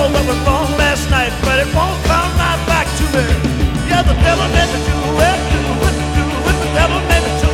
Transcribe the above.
know what was wrong last night, but it won't come right back to me. Yeah, the devil meant to do